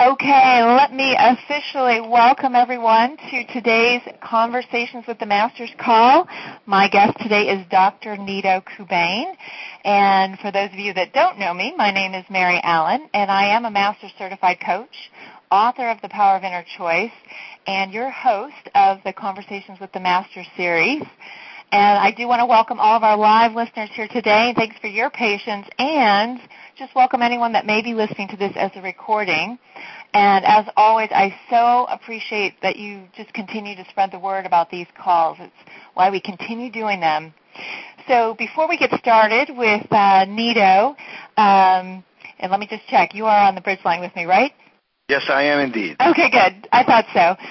Okay, let me officially welcome everyone to today's Conversations with the Masters call. My guest today is Dr. Nido Qubein. And for those of you that don't know me, my name is Mary Allen, and I am a Master's Certified Coach, author of The Power of Inner Choice, and your host of the Conversations with the Masters series. And I do want to welcome all of our live listeners here today. Thanks for your patience, and just welcome anyone that may be listening to this as a recording. And as always, I so appreciate that you just continue to spread the word about these calls. It's why we continue doing them. So before we get started with Nido, and let me just check, you are on the bridge line with me, right? Yes, I am indeed. Okay, good. I thought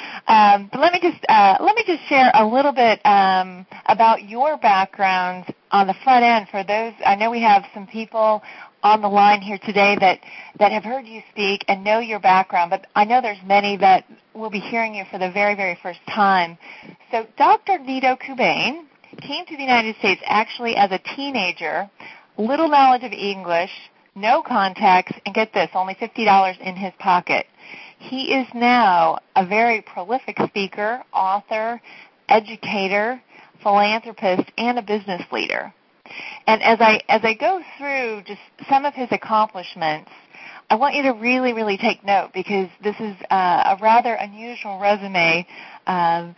so. But let me just share a little bit about your background on the front end. For those, I know we have some people on the line here today that have heard you speak and know your background, but I know there's many that will be hearing you for the very, very first time. So Dr. Nido Qubein came to the United States actually as a teenager, little knowledge of English, no contacts, and get this, only $50 in his pocket. He is now a very prolific speaker, author, educator, philanthropist, and a business leader. And as I go through just some of his accomplishments, I want you to really, really take note, because this is a rather unusual resume of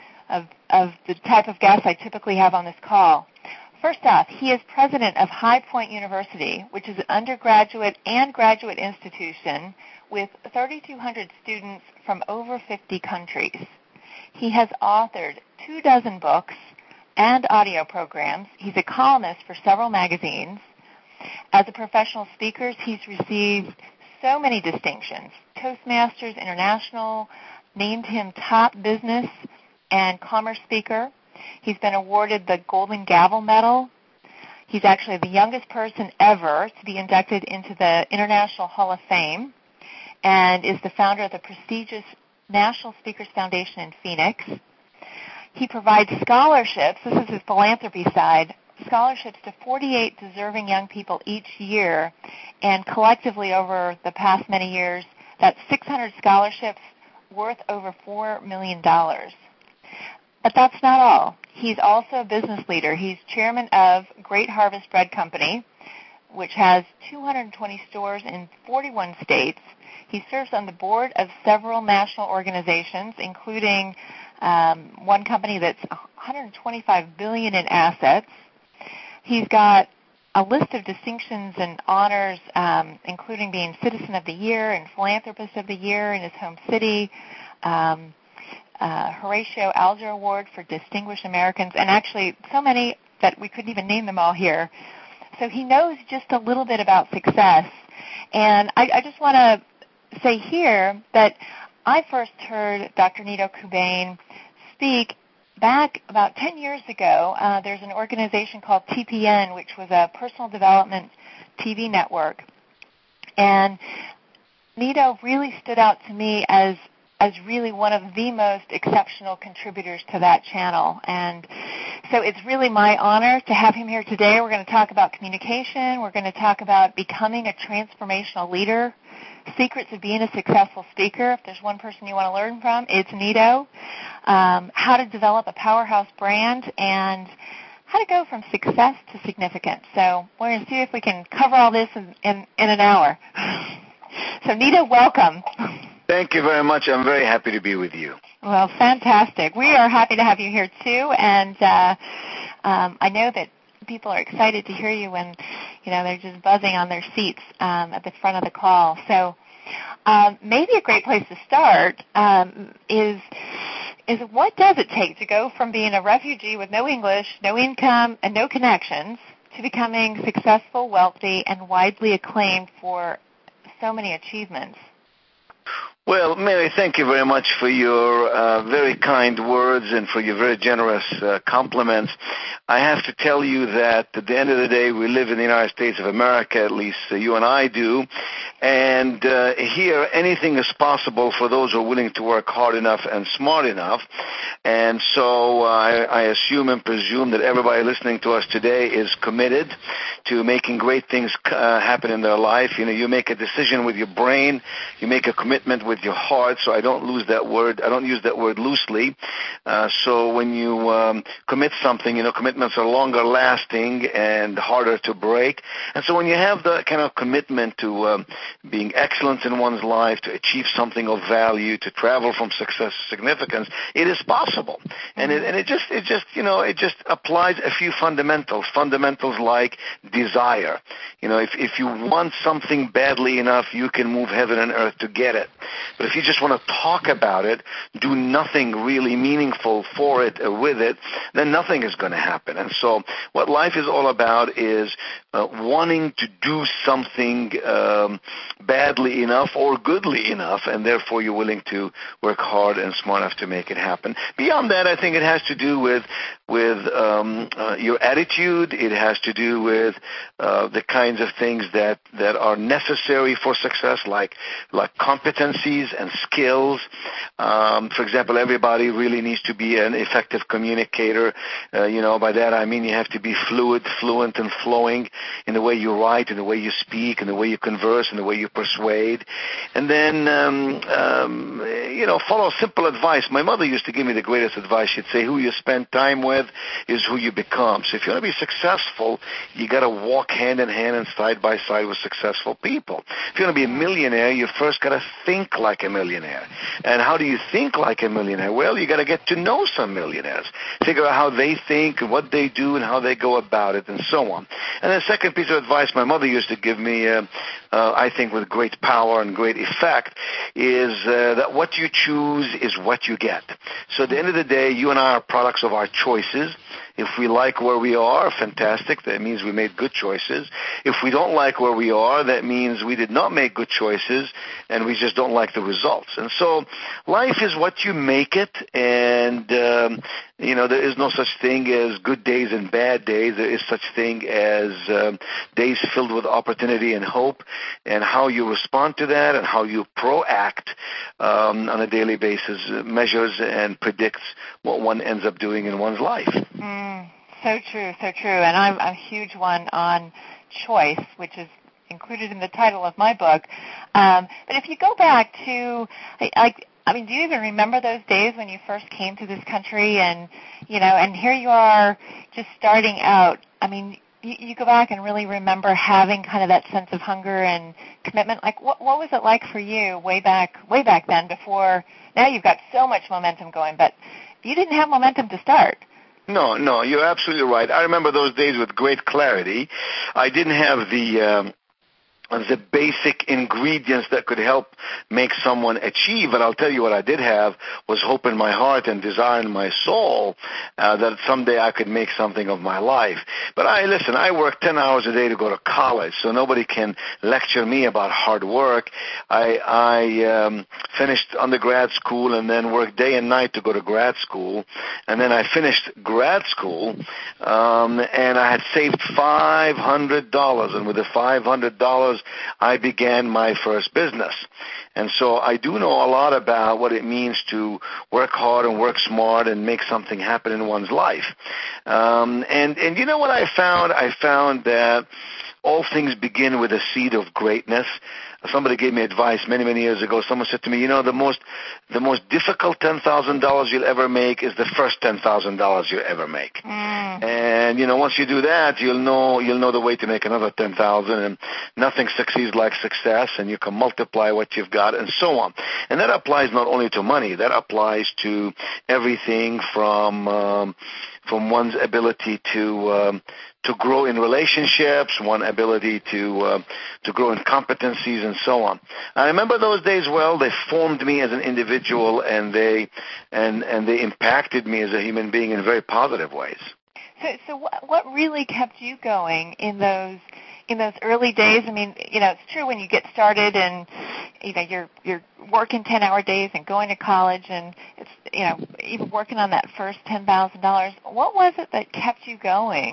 the type of guests I typically have on this call. First off, he is president of High Point University, which is an undergraduate and graduate institution with 3,200 students from over 50 countries. He has authored 24 books and audio programs. He's a columnist for several magazines. As a professional speaker, he's received so many distinctions. Toastmasters International named him top business and commerce speaker. He's been awarded the Golden Gavel Medal. He's actually the youngest person ever to be inducted into the International Hall of Fame, and is the founder of the prestigious National Speakers Foundation in Phoenix. He provides scholarships, this is his philanthropy side, scholarships to 48 deserving young people each year, and collectively over the past many years, that's 600 scholarships worth over $4 million. But that's not all. He's also a business leader. He's chairman of Great Harvest Bread Company, which has 220 stores in 41 states. He serves on the board of several national organizations, including one company that's $125 billion in assets. He's got a list of distinctions and honors, including being Citizen of the Year and Philanthropist of the Year in his home city, Horatio Alger Award for Distinguished Americans, and actually so many that we couldn't even name them all here. So he knows just a little bit about success. And I just want to say here that I first heard Dr. Nido Qubein speak back about 10 years ago. There's an organization called TPN, which was a personal development TV network. And Nido really stood out to me as really one of the most exceptional contributors to that channel. And so it's really my honor to have him here today. We're going to talk about communication. We're going to talk about becoming a transformational leader, secrets of being a successful speaker. If there's one person you want to learn from, it's Nido. How to develop a powerhouse brand, and how to go from success to significance. So we're going to see if we can cover all this in an hour. So Nido, welcome. Thank you very much. I'm very happy to be with you. Well, fantastic. We are happy to have you here, too, and I know that people are excited to hear you when, they're just buzzing on their seats at the front of the call. So maybe a great place to start is what does it take to go from being a refugee with no English, no income, and no connections to becoming successful, wealthy, and widely acclaimed for so many achievements? Well, Mary, thank you very much for your very kind words and for your very generous compliments. I have to tell you that at the end of the day, we live in the United States of America, at least you and I do, and here anything is possible for those who are willing to work hard enough and smart enough. And so I assume and presume that everybody listening to us today is committed to making great things happen in their life. You make a decision with your brain, you make a commitment with with your heart, so I don't use that word loosely. So when you commit something, commitments are longer lasting and harder to break. And so when you have the kind of commitment to being excellent in one's life, to achieve something of value, to travel from success to significance, it is possible. And it just applies a few fundamentals like desire. If you want something badly enough, you can move heaven and earth to get it. But if you just want to talk about it, do nothing really meaningful for it or with it, then nothing is going to happen. And so what life is all about is wanting to do something badly enough or goodly enough, and therefore you're willing to work hard and smart enough to make it happen. Beyond that, I think it has to do with your attitude. It has to do with the kinds of things that are necessary for success, like competencies and skills. For example, everybody really needs to be an effective communicator. By that I mean you have to be fluent, and flowing in the way you write, in the way you speak, in the way you converse, in the way you persuade. And then, follow simple advice. My mother used to give me the greatest advice. She'd say, who you spend time with is who you become. So if you want to be successful, you got to walk hand in hand and side by side with successful people. If you want to be a millionaire, you first got to think like a millionaire. And how do you think like a millionaire? Well, you got to get to know some millionaires. Figure out how they think and what they do and how they go about it and so on. And the second piece of advice my mother used to give me, I think with great power and great effect, is that what you choose is what you get. So at the end of the day, you and I are products of our choices. If we like where we are, fantastic. That means we made good choices. If we don't like where we are, that means we did not make good choices and we just don't like the results. And so life is what you make it, and there is no such thing as good days and bad days. There is such thing as days filled with opportunity and hope, and how you respond to that and how you proact on a daily basis measures and predicts what one ends up doing in one's life. So true, so true. And I'm a huge one on choice, which is included in the title of my book. But if you go back to, do you even remember those days when you first came to this country and here you are just starting out? You go back and really remember having kind of that sense of hunger and commitment. What was it like for you way back then before? Now you've got so much momentum going, but you didn't have momentum to start. No, you're absolutely right. I remember those days with great clarity. I didn't have the basic ingredients that could help make someone achieve. But I'll tell you what I did have was hope in my heart and desire in my soul that someday I could make something of my life. But I work 10 hours a day to go to college, so nobody can lecture me about hard work. I finished undergrad school and then worked day and night to go to grad school. And then I finished grad school, and I had saved $500. And with the $500, I began my first business. And so I do know a lot about what it means to work hard and work smart and make something happen in one's life. And you know what I found? I found that all things begin with a seed of greatness. Somebody gave me advice many, many years ago. Someone said to me, the most difficult $10,000 you'll ever make is the first $10,000 you ever make. And, once you do that, you'll know the way to make another $10,000, and nothing succeeds like success, and you can multiply what you've got and so on. And that applies not only to money, that applies to everything from one's ability to grow in relationships, one ability to grow in competencies, and so on. I remember those days well. They formed me as an individual, and they impacted me as a human being in very positive ways. So what really kept you going in those early days? It's true when you get started and you're working 10-hour days and going to college, and it's even working on that first $10,000. What was it that kept you going?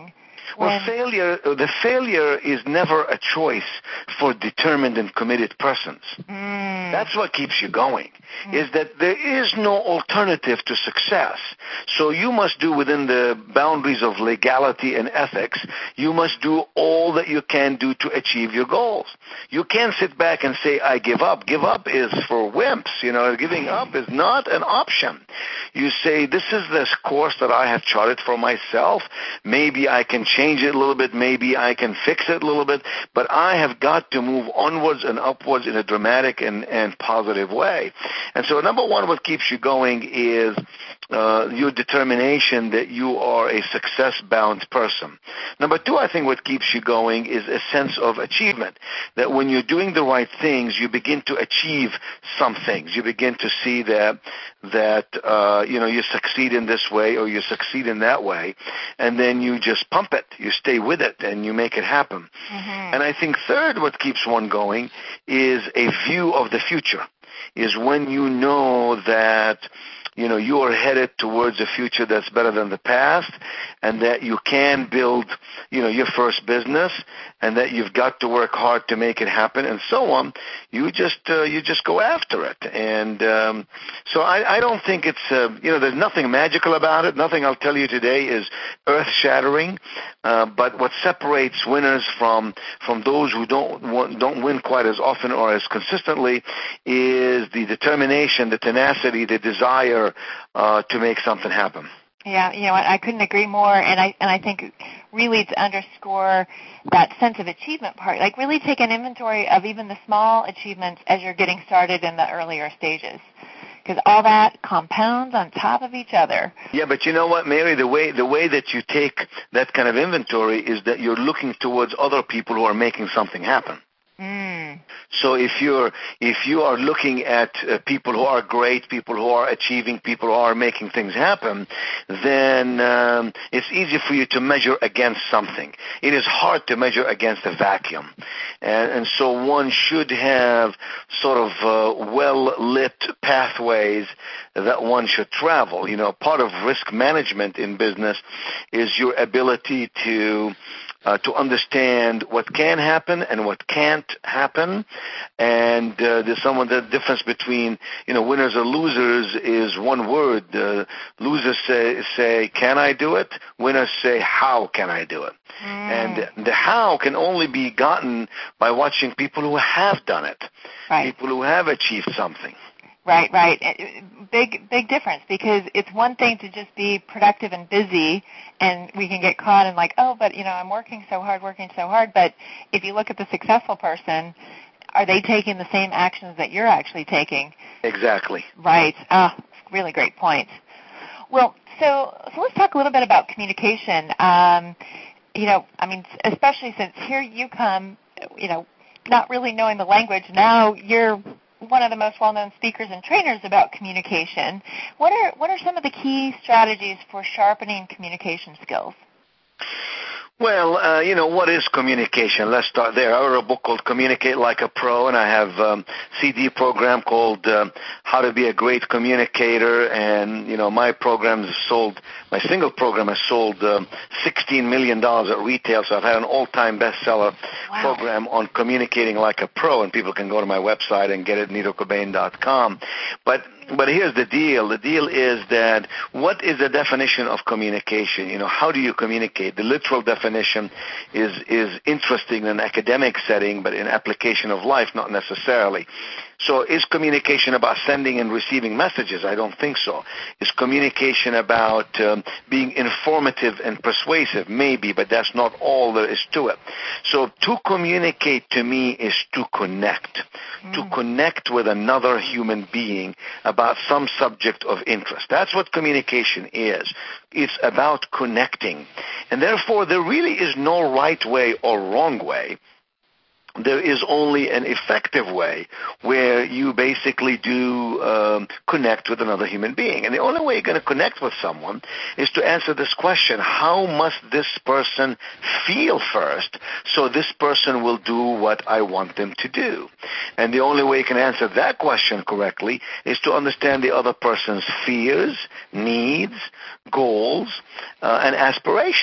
Well, the failure is never a choice for determined and committed persons. That's what keeps you going, is that there is no alternative to success. So you must do within the boundaries of legality and ethics, you must do all that you can do to achieve your goals. You can't sit back and say, I give up. Give up is for wimps. Giving up is not an option. You say, this is this course that I have charted for myself. Maybe I can change it a little bit. Maybe I can fix it a little bit. But I have got to move onwards and upwards in a dramatic and positive way. And so, number one, what keeps you going is your determination that you are a success-bound person. Number two, I think what keeps you going is a sense of achievement, that when you're doing the right things, you begin to achieve some things. You begin to see that you succeed in this way or you succeed in that way, and then you just pump it. You stay with it, and you make it happen. And I think third, what keeps one going is a view of the future, is when you know that you are headed towards a future that's better than the past, and that you can build, your first business, and that you've got to work hard to make it happen, and so on. You just go after it. And so I don't think it's there's nothing magical about it. Nothing I'll tell you today is earth-shattering. But what separates winners from those who don't win quite as often or as consistently is the determination, the tenacity, the desire to make something happen. Yeah, I couldn't agree more, and I think really to underscore that sense of achievement part, like really take an inventory of even the small achievements as you're getting started in the earlier stages, because all that compounds on top of each other. Yeah, but you know what, Mary, the way that you take that kind of inventory is that you're looking towards other people who are making something happen. So if you are looking at people who are great, people who are achieving, people who are making things happen, then it's easy for you to measure against something. It is hard to measure against a vacuum. And so one should have sort of well-lit pathways that one should travel. Part of risk management in business is your ability to understand what can happen and what can't happen, and there's the difference between winners or losers is one word. Losers say can I do it? Winners say how can I do it? And the how can only be gotten by watching people who have done it, people who have achieved something. Right. Big difference, because it's one thing to just be productive and busy, and we can get caught in like, but I'm working so hard. But if you look at the successful person, are they taking the same actions that you're actually taking? Exactly. Right. Really great point. Well, so let's talk a little bit about communication. Especially since here you come, not really knowing the language. Now you're one of the most well-known speakers and trainers about communication. What are some of the key strategies for sharpening communication skills? Well, what is communication? Let's start there. I wrote a book called Communicate Like a Pro, and I have a CD program called How to Be a Great Communicator, and, my single program has sold $16 million at retail, so I've had an all-time bestseller program on communicating like a pro, and people can go to my website and get it at NitoCobain.com. But here's the deal. The deal is that what is the definition of communication? How do you communicate? The literal definition is interesting in an academic setting, but in application of life, not necessarily. So is communication about sending and receiving messages? I don't think so. Is communication about being informative and persuasive? Maybe, but that's not all there is to it. So to communicate to me is to connect. To connect with another human being about some subject of interest. That's what communication is. It's about connecting. And therefore, there really is no right way or wrong way. There is only an effective way where you basically do connect with another human being. And the only way you're going to connect with someone is to answer this question: how must this person feel first so this person will do what I want them to do? And the only way you can answer that question correctly is to understand the other person's fears, needs, goals, and aspirations.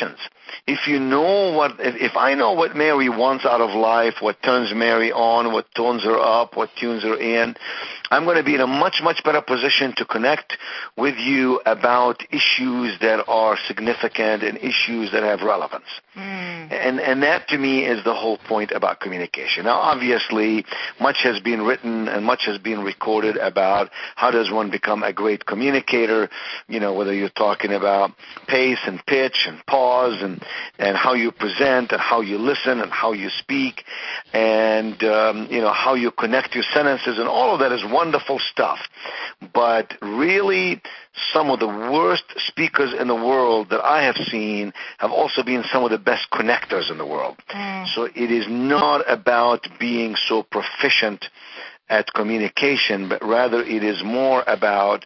if you know if I know what Mary wants out of life, what turns Mary on, what tones her up, what tunes her in, I'm going to be in a much, much better position to connect with you about issues that are significant and issues that have relevance. And that, to me, is the whole point about communication. Now, obviously, much has been written and much has been recorded about how does one become a great communicator, whether you're talking about pace and pitch and pause and how you present and how you listen and how you speak and, how you connect your sentences, and all of that is wonderful stuff. But really, some of the worst speakers in the world that I have seen have also been some of the best connectors in the world. So it is not about being so proficient at communication, but rather it is more about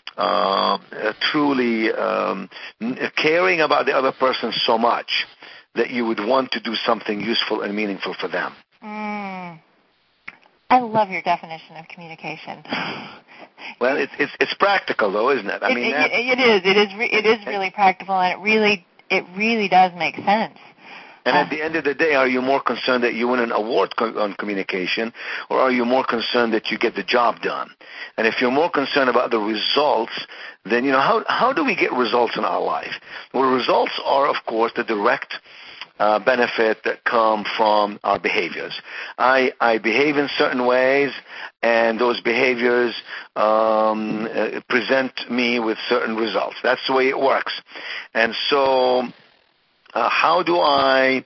truly caring about the other person so much that you would want to do something useful and meaningful for them. I love your definition of communication. Well, it's practical, though, isn't it? I mean, it is really practical, and it really does make sense. And at the end of the day, are you more concerned that you win an award on communication, or are you more concerned that you get the job done? And if you're more concerned about the results, then how do we get results in our life? Well, results are, of course, the direct benefit that come from our behaviors. I behave in certain ways, and those behaviors present me with certain results. That's the way it works. And so why do I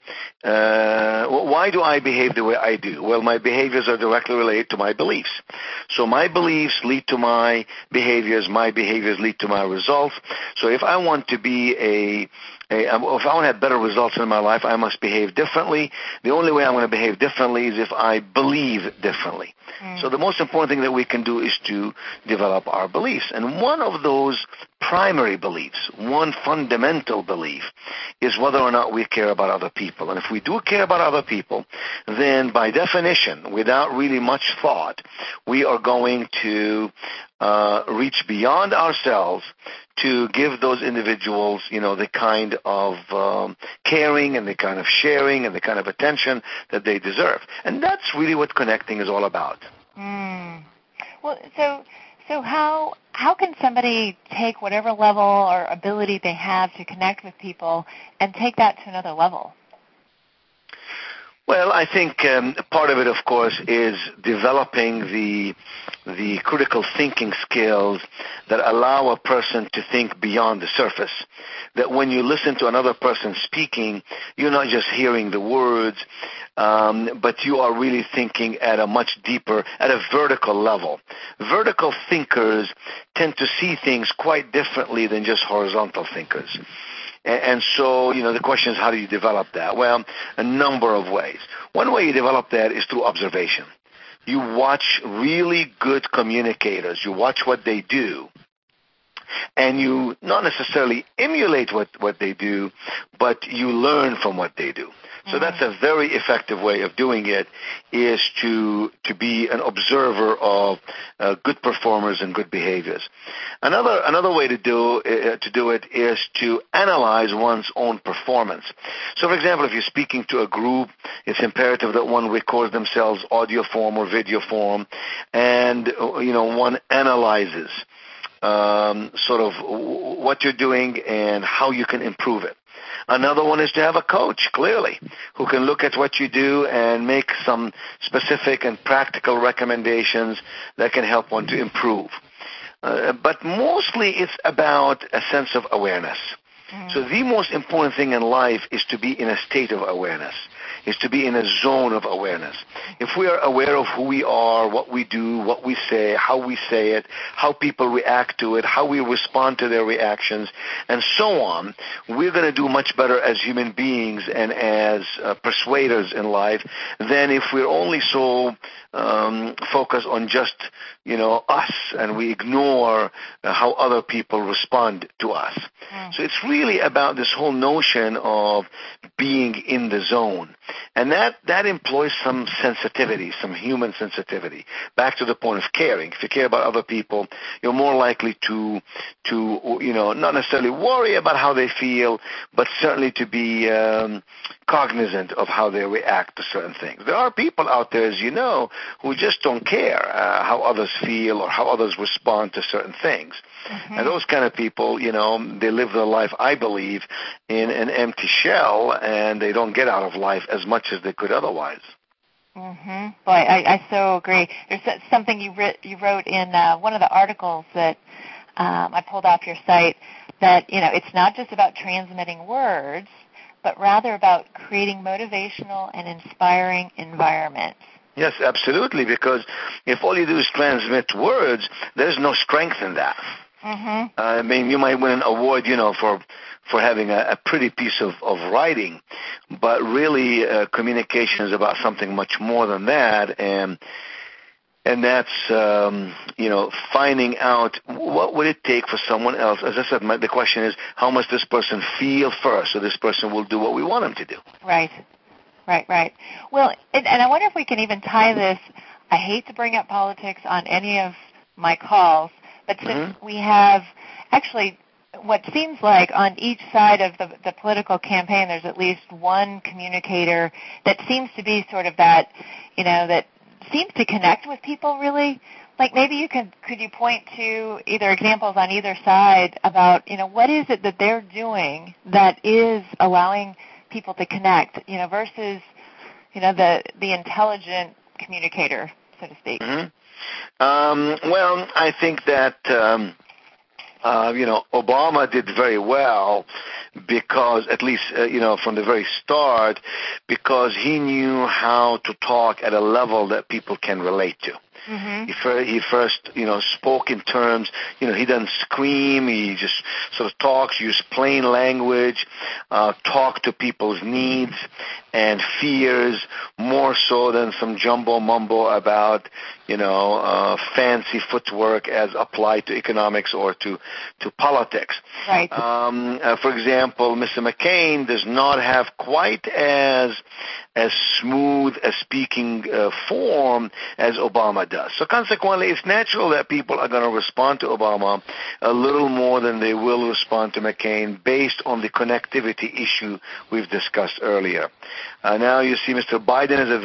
behave the way I do? Well, my behaviors are directly related to my beliefs. So my beliefs lead to my behaviors lead to my results. So if I want to be if I want to have better results in my life, I must behave differently. The only way I'm going to behave differently is if I believe differently. So the most important thing that we can do is to develop our beliefs. And one of those primary beliefs, one fundamental belief, is whether or not we care about other people. And if we do care about other people, then by definition, without really much thought, we are going to reach beyond ourselves to give those individuals, the kind of caring and the kind of sharing and the kind of attention that they deserve. And that's really what connecting is all about. Well, so how can somebody take whatever level or ability they have to connect with people and take that to another level? Well, I think part of it, of course, is developing the critical thinking skills that allow a person to think beyond the surface. That when you listen to another person speaking, you're not just hearing the words, but you are really thinking at a much deeper, at a vertical level. Vertical thinkers tend to see things quite differently than just horizontal thinkers. And so, the question is, how do you develop that? Well, a number of ways. One way you develop that is through observation. You watch really good communicators. You watch what they do. And you not necessarily emulate what they do, but you learn from what they do. So that's a very effective way of doing it, is to be an observer of good performers and good behaviors. Another way to do it is to analyze one's own performance. So, for example, if you're speaking to a group, it's imperative that one records themselves audio form or video form, and one analyzes sort of what you're doing and how you can improve it. Another one is to have a coach, clearly, who can look at what you do and make some specific and practical recommendations that can help one to improve. But mostly it's about a sense of awareness. So the most important thing in life is to be in a state of awareness, is to be in a zone of awareness. If we are aware of who we are, what we do, what we say it, how people react to it, how we respond to their reactions, and so on, we're going to do much better as human beings and as persuaders in life than if we're only so focused on just, us, and we ignore how other people respond to us. So it's really about this whole notion of being in the zone. And that employs some sensitivity, some human sensitivity. Back to the point of caring. If you care about other people, you're more likely to not necessarily worry about how they feel, but certainly to be cognizant of how they react to certain things. There are people out there, as you know, who just don't care how others feel or how others respond to certain things. Mm-hmm. And those kind of people, they live their life, I believe, in an empty shell, and they don't get out of life as much as they could otherwise. Mm-hmm. Boy, I so agree. There's something you wrote in one of the articles that I pulled off your site that, it's not just about transmitting words, but rather about creating motivational and inspiring environments. Yes, absolutely, because if all you do is transmit words, there's no strength in that. Mm-hmm. I mean, you might win an award, for having a pretty piece of writing, but really communication is about something much more than that, and that's, finding out what would it take for someone else. As I said, the question is, how must this person feel first, so this person will do what we want him to do. Right. Well, and I wonder if we can even tie this. I hate to bring up politics on any of my calls, but since we have actually what seems like on each side of the political campaign, there's at least one communicator that seems to be sort of that, that seems to connect with people really. Like maybe could you point to either examples on either side about, what is it that they're doing that is allowing people to connect, versus, the intelligent communicator, so to speak. Mm-hmm. Well, I think that, Obama did very well because, at least, from the very start, because he knew how to talk at a level that people can relate to. Mm-hmm. He first, spoke in terms, he doesn't scream, he just sort of talks, use plain language, talk to people's needs and fears more so than some jumbo-mumbo about, fancy footwork as applied to economics or to politics. Right. For example, Mr. McCain does not have quite as smooth a speaking form as Obama does. So consequently, it's natural that people are going to respond to Obama a little more than they will respond to McCain based on the connectivity issue we've discussed earlier. Now you see Mr. Biden is a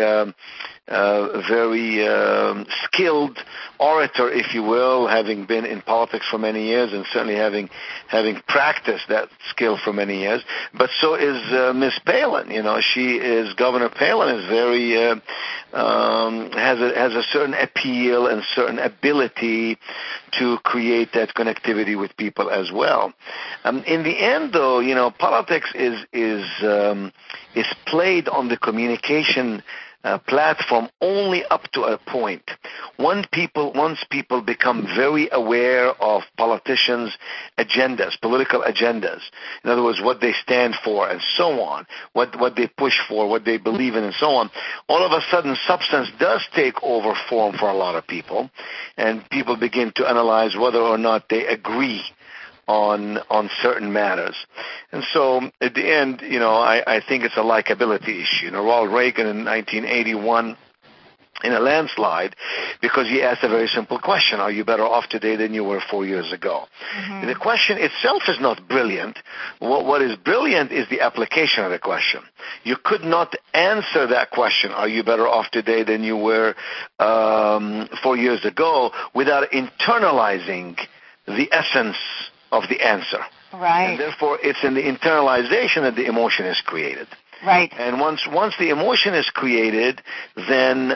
very skilled orator, if you will, having been in politics for many years and certainly having practiced that skill for many years. But so is Ms. Palin. Governor Palin is very has a certain appeal and certain ability to create that connectivity with people as well. In the end, though, politics is played on the communication platform only up to a point. Once people become very aware of politicians' agendas, political agendas, in other words, what they stand for and so on, what they push for, what they believe in and so on, all of a sudden substance does take over form for a lot of people, and people begin to analyze whether or not they agree on certain matters. And so at the end, I think it's a likability issue. Ronald Reagan in 1981 in a landslide because he asked a very simple question: are you better off today than you were 4 years ago? Mm-hmm. The question itself is not brilliant. What is brilliant is the application of the question. You could not answer that question, are you better off today than you were 4 years ago, without internalizing the essence of the answer. Right. And therefore, it's in the internalization that the emotion is created. Right. And once the emotion is created, then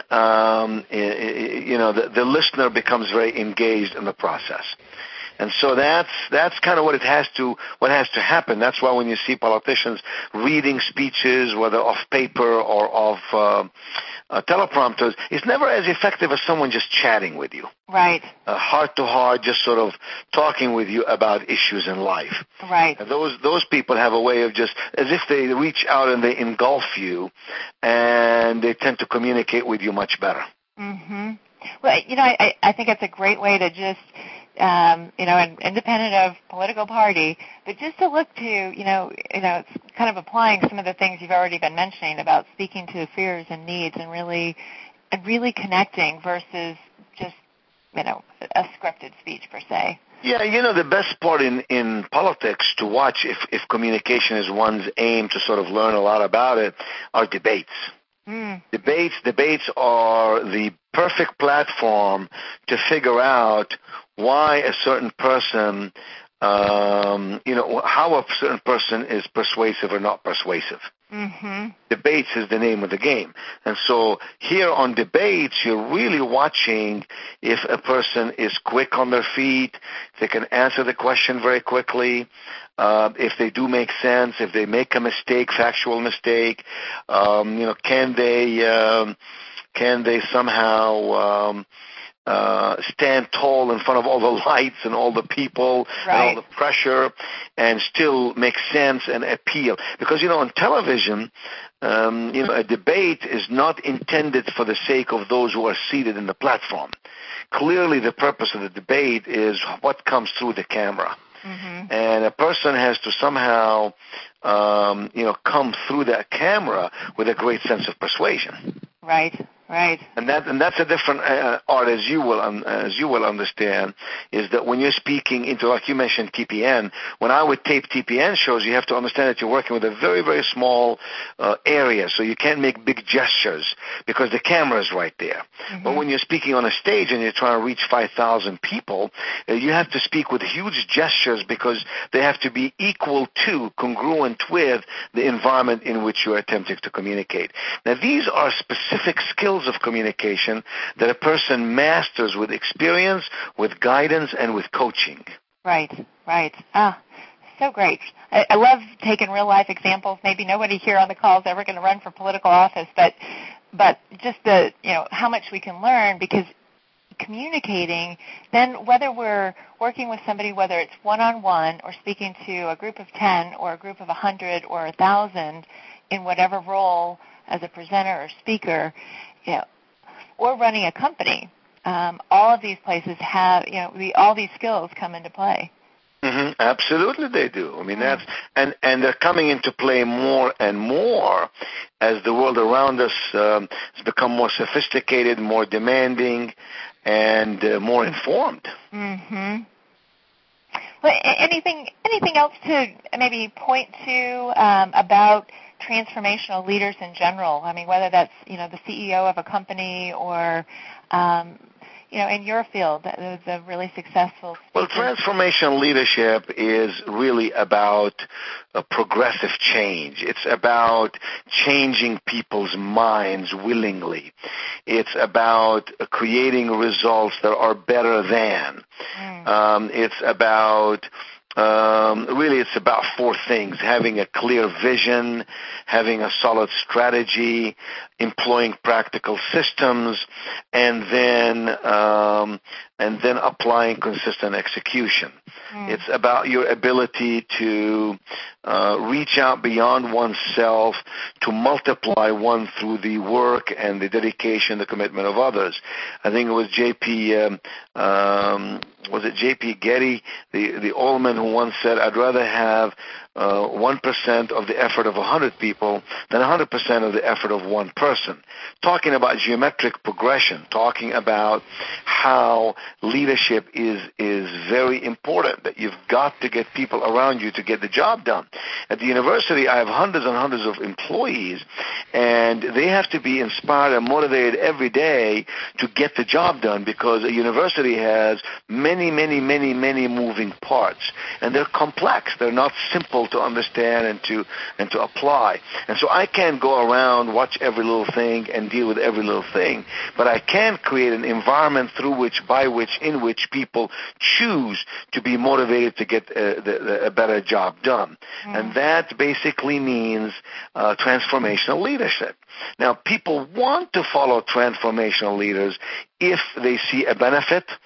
the listener becomes very engaged in the process. And so that's kind of what has to happen. That's why when you see politicians reading speeches, whether off paper or off teleprompters, it's never as effective as someone just chatting with you. Right. Heart to heart, just sort of talking with you about issues in life. Right. And those people have a way of just, as if they reach out and they engulf you, and they tend to communicate with you much better. Mm-hmm. Well, I think it's a great way to just and independent of political party, but just to look to, it's kind of applying some of the things you've already been mentioning about speaking to fears and needs and really connecting versus just, a scripted speech per se. Yeah, the best part in politics to watch if communication is one's aim to sort of learn a lot about it are debates. Debates are the perfect platform to figure out why a certain person, how a certain person is persuasive or not persuasive. Mm-hmm. Debates is the name of the game. And so here on debates, you're really watching if a person is quick on their feet, if they can answer the question very quickly, if they do make sense, if they make a mistake, factual mistake, can they somehow stand tall in front of all the lights and all the people and all the pressure and still make sense and appeal. Because, on television, a debate is not intended for the sake of those who are seated in the platform. Clearly, the purpose of the debate is what comes through the camera. Mm-hmm. And a person has to somehow, come through that camera with a great sense of persuasion. Right. And that's a different art, as you will understand, is that when you're speaking into, like you mentioned, TPN. When I would tape TPN shows, you have to understand that you're working with a very, very small area, so you can't make big gestures because the camera is right there. Mm-hmm. But when you're speaking on a stage and you're trying to reach 5,000 people, you have to speak with huge gestures because they have to be equal to, congruent with the environment in which you're attempting to communicate. Now, these are specific skills of communication that a person masters with experience, with guidance, and with coaching. Right. So great. I love taking real-life examples. Maybe nobody here on the call is ever going to run for political office, but just how much we can learn, because communicating, then whether we're working with somebody, whether it's one-on-one or speaking to a group of 10 or a group of 100 or 1,000 in whatever role as a presenter or speaker, or running a company, all of these places have, all these skills come into play. Mm-hmm. Absolutely, they do. I mean, that's and they're coming into play more and more as the world around us has become more sophisticated, more demanding, and more informed. Mm-hmm. Well, anything else to maybe point to about transformational leaders in general? I mean, whether that's, the CEO of a company or, in your field, the really successful speakers. Well, transformational leadership is really about progressive change. It's about changing people's minds willingly. It's about creating results that are better than. It's about really, it's about four things: having a clear vision, having a solid strategy, employing practical systems, and then applying consistent execution. It's about your ability to reach out beyond oneself, to multiply one through the work and the dedication, the commitment of others. I think it was J.P. Getty, the old man, who once said, "I'd rather have 1% of the effort of 100 people than 100% of the effort of one person." Talking about geometric progression, talking about how leadership is very important, that you've got to get people around you to get the job done. At the university, I have hundreds and hundreds of employees, and they have to be inspired and motivated every day to get the job done, because a university has many moving parts, and they're complex. They're not simple to understand and to apply. And so I can't go around, watch every little thing and deal with every little thing, but I can create an environment in which people choose to be motivated to get a better job done. And that basically means transformational leadership. Now, people want to follow transformational leaders if they see a benefit,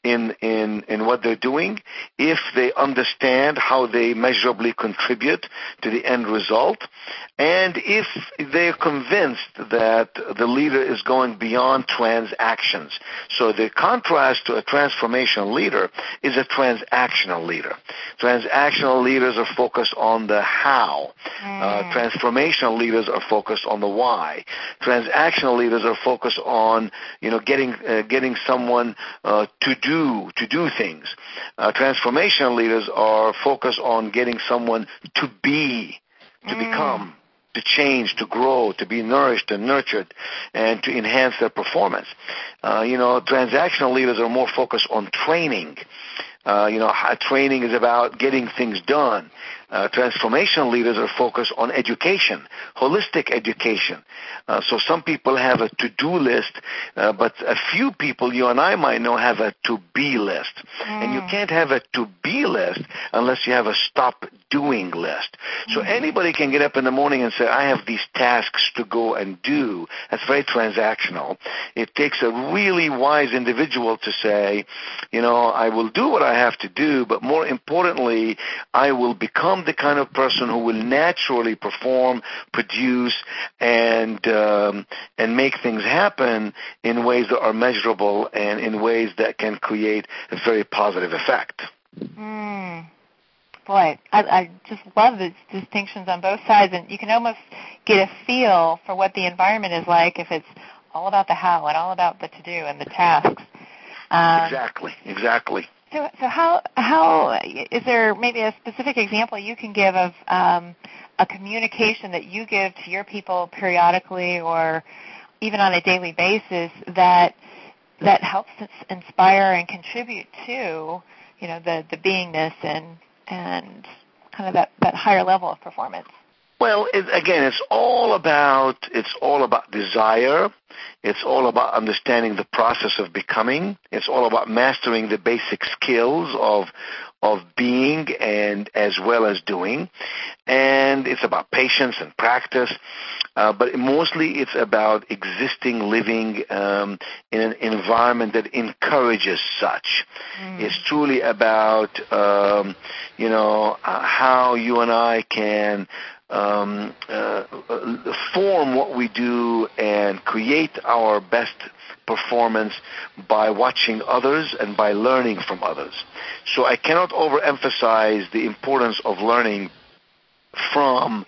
in what they're doing, if they understand how they measurably contribute to the end result, and if they're convinced that the leader is going beyond transactions. So the contrast to a transformational leader is a transactional leader. Transactional leaders are focused on the how. Transformational leaders are focused on the why. Transactional leaders are focused on getting someone to do things. Transformational leaders are focused on getting someone to be, to become, to change, to grow, to be nourished and nurtured, and to enhance their performance. Transactional leaders are more focused on training. Training is about getting things done. Transformational leaders are focused on education, holistic education. So some people have a to-do list, but a few people, you and I might know, have a to-be list. And you can't have a to-be list unless you have a stop-doing list. So anybody can get up in the morning and say, I have these tasks to go and do. That's very transactional. It takes a really wise individual to say, I will do what I have to do, but more importantly, I will become the kind of person who will naturally perform, produce, and make things happen in ways that are measurable and in ways that can create a very positive effect. Boy, I just love the distinctions on both sides, and you can almost get a feel for what the environment is like if it's all about the how and all about the to-do and the tasks. Exactly. So how is there maybe a specific example you can give of a communication that you give to your people periodically or even on a daily basis that helps inspire and contribute to the beingness and kind of that higher level of performance? Well, it's all about desire. It's all about understanding the process of becoming. It's all about mastering the basic skills of being and as well as doing. And it's about patience and practice. But mostly it's about living in an environment that encourages such. It's truly about, how you and I can form what we do and create our best performance by watching others and by learning from others. So I cannot overemphasize the importance of learning from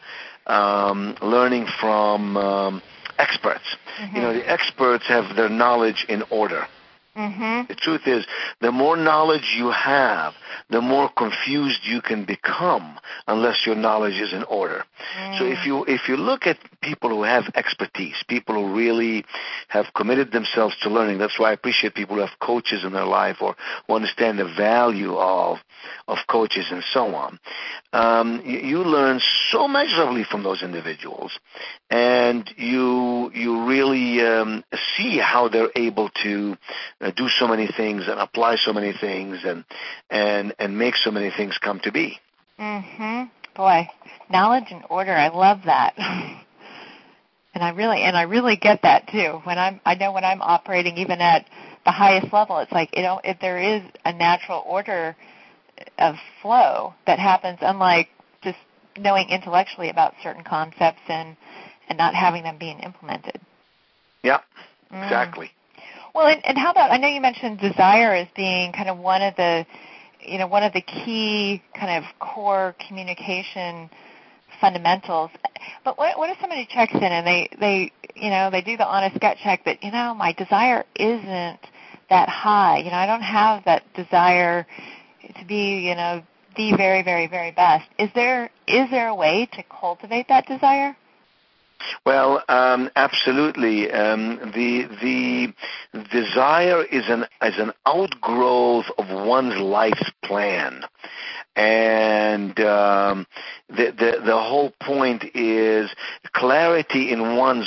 experts. The experts have their knowledge in order. The truth is, the more knowledge you have, the more confused you can become unless your knowledge is in order. So if you look at people who have expertise, people who really have committed themselves to learning, that's why I appreciate people who have coaches in their life or who understand the value of coaches and so on. You learn so measurably from those individuals, and you really see how they're able to do so many things and apply so many things and make so many things come to be. Boy, knowledge and order, I love that. And I really get that too. I know when I'm operating even at the highest level, it's like, if there is a natural order of flow that happens, unlike just knowing intellectually about certain concepts and not having them being implemented. Yeah, exactly. Well, and how about, I know you mentioned desire as being kind of one of the key kind of core communication fundamentals. But what if somebody checks in and they do the honest gut check that, my desire isn't that high. I don't have that desire to be, the very, very, very best. Is there a way to cultivate that desire? Well, absolutely. The desire is an outgrowth of one's life's plan, and the whole point is clarity in one's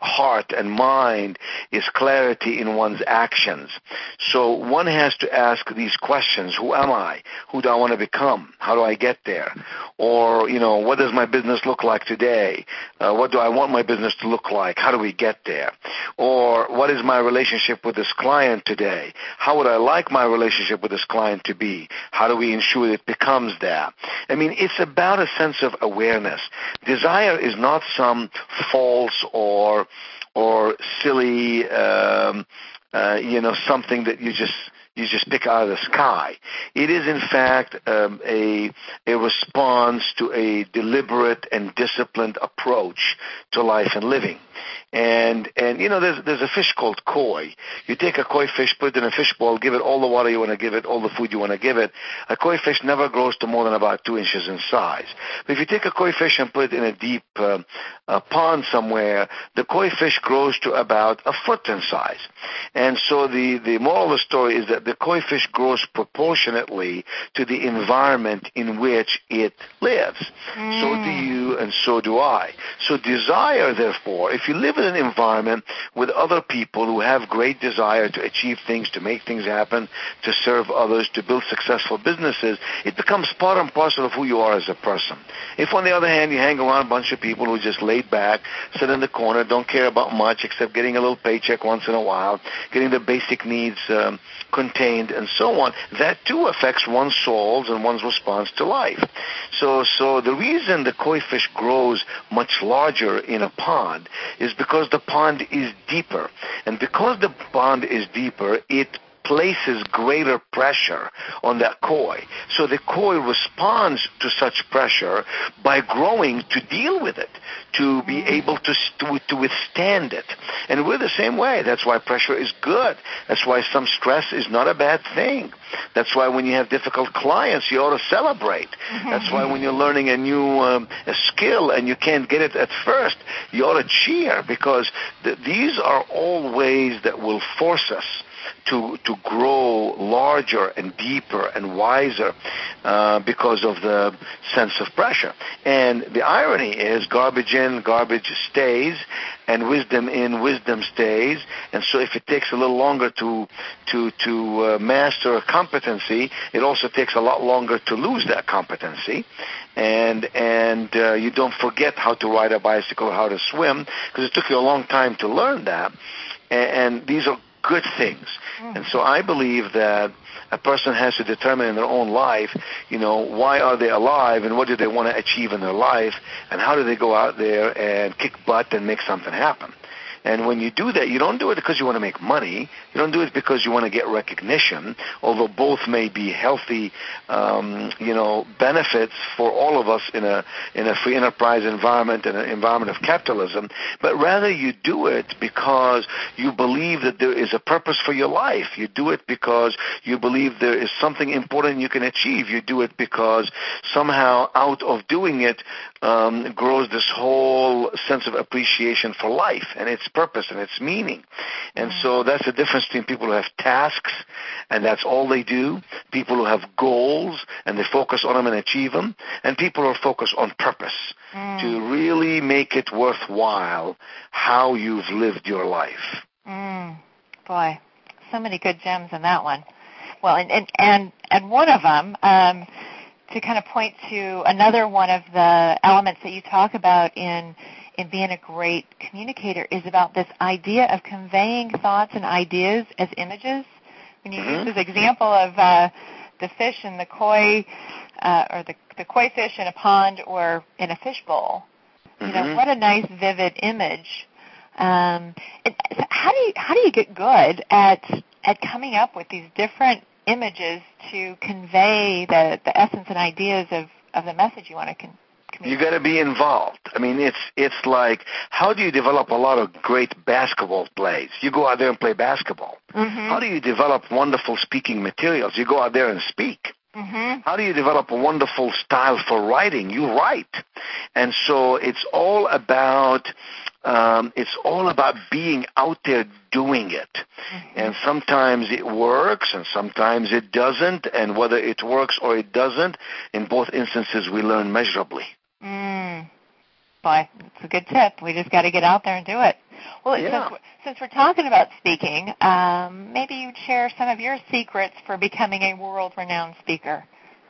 heart and mind is clarity in one's actions. So one has to ask these questions. Who am I? Who do I want to become? How do I get there? Or, what does my business look like today? What do I want my business to look like? How do we get there? Or what is my relationship with this client today? How would I like my relationship with this client to be? How do we ensure it becomes that? I mean, it's about a sense of awareness. Desire is not some false or silly, something that you just pick out of the sky. It is, in fact, a response to a deliberate and disciplined approach to life and living. And there's a fish called koi. You take a koi fish, put it in a fish bowl, give it all the water you want to give it, all the food you want to give it. A koi fish never grows to more than about 2 inches in size. But if you take a koi fish and put it in a deep pond somewhere, the koi fish grows to about a foot in size. And so the moral of the story is that the koi fish grows proportionately to the environment in which it lives. So do you, and so do I. So desire, therefore, if you live in an environment with other people who have great desire to achieve things, to make things happen, to serve others, to build successful businesses, it becomes part and parcel of who you are as a person. If, on the other hand, you hang around a bunch of people who just laid back, sit in the corner, don't care about much except getting a little paycheck once in a while, getting the basic needs contained, and so on, that too affects one's souls and one's response to life. So the reason the koi fish grows much larger in a pond is because the pond is deeper. And because the pond is deeper, it places greater pressure on that koi. So the koi responds to such pressure by growing to deal with it, to be able to withstand it. And we're the same way. That's why pressure is good. That's why some stress is not a bad thing. That's why when you have difficult clients, you ought to celebrate. That's why when you're learning a new a skill and you can't get it at first, you ought to cheer, because these are all ways that will force us to grow larger and deeper and wiser because of the sense of pressure. And the irony is, garbage in, garbage stays, and wisdom in, wisdom stays. And so if it takes a little longer to master a competency, it also takes a lot longer to lose that competency. And you don't forget how to ride a bicycle or how to swim, because it took you a long time to learn that. And these are good things. And so I believe that a person has to determine in their own life, why are they alive and what do they want to achieve in their life, and how do they go out there and kick butt and make something happen. And when you do that, you don't do it because you want to make money. You don't do it because you want to get recognition, although both may be healthy, benefits for all of us in a free enterprise environment and an environment of capitalism. But rather you do it because you believe that there is a purpose for your life. You do it because you believe there is something important you can achieve. You do it because somehow out of doing it grows this whole sense of appreciation for life and its purpose and its meaning. And so that's the difference between people who have tasks and that's all they do, people who have goals and they focus on them and achieve them, and people who are focused on purpose to really make it worthwhile how you've lived your life. Boy, so many good gems in that one. Well, and one of them, to kind of point to another one of the elements that you talk about in being a great communicator, is about this idea of conveying thoughts and ideas as images. When you use this example of the fish and the koi, or the koi fish in a pond or in a fish bowl, what a nice vivid image. How do you get good at coming up with these different images to convey the essence and ideas of the message you want to communicate? You got to be involved. I mean, it's like, how do you develop a lot of great basketball plays? You go out there and play basketball. How do you develop wonderful speaking materials? You go out there and speak. How do you develop a wonderful style for writing? You write. And so it's all about being out there doing it. And sometimes it works and sometimes it doesn't, and whether it works or it doesn't, in both instances we learn measurably. Boy, it's a good tip. We just got to get out there and do it. Well, since we're talking about speaking, maybe you'd share some of your secrets for becoming a world-renowned speaker.